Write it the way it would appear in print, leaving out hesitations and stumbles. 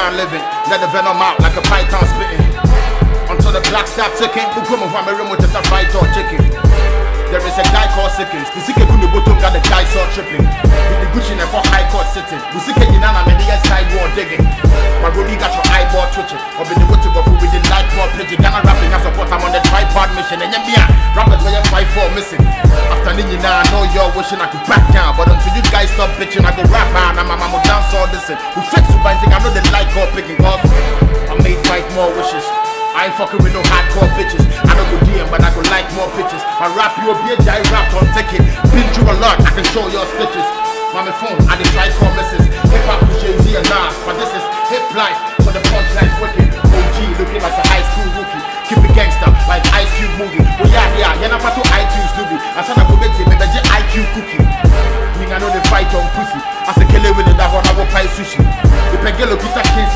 man living. Let the venom out like a python spitting. Until the clock stop ticking. Who come on my room with just a fried or chicken? There is a guy called Sickens. The Sikke Kundu Bottom got the guy saw tripping. With the Gucci for high court sitting. We Sikke Yinana many a sidewalk digging. My rollie got your eyeball twitching. Or be the water buffer with the light ball pitching. Ghana rapping as support, I'm on the tripod mission. And yeah, rappers where you 5-4 missing. After Nina, I know you're wishing I could back down. But until you guys stop bitching, I go rap man. I'm a dance all this. We fix you by thing, I know they like all picking. Cause I made 5 more wishes. I ain't fucking with no hardcore bitches. I don't go DM, but I go like more bitches. I rap you a bitch, I rap on ticket. Been through a lot, I can show your stitches. Mommy phone, I did try call misses. Hip hop with Jay-Z and Nas, but this is hip life, so the punchline's wicked. OG looking like a high school rookie. Keep it gangster, like Ice Cube movie. Oh yeah, you're not to iTunes movie. I said I go get it, but that's IQ cookie. I know they fight on pussy. I say kill it with it, that one I will pay sushi. The Pegelo Peter King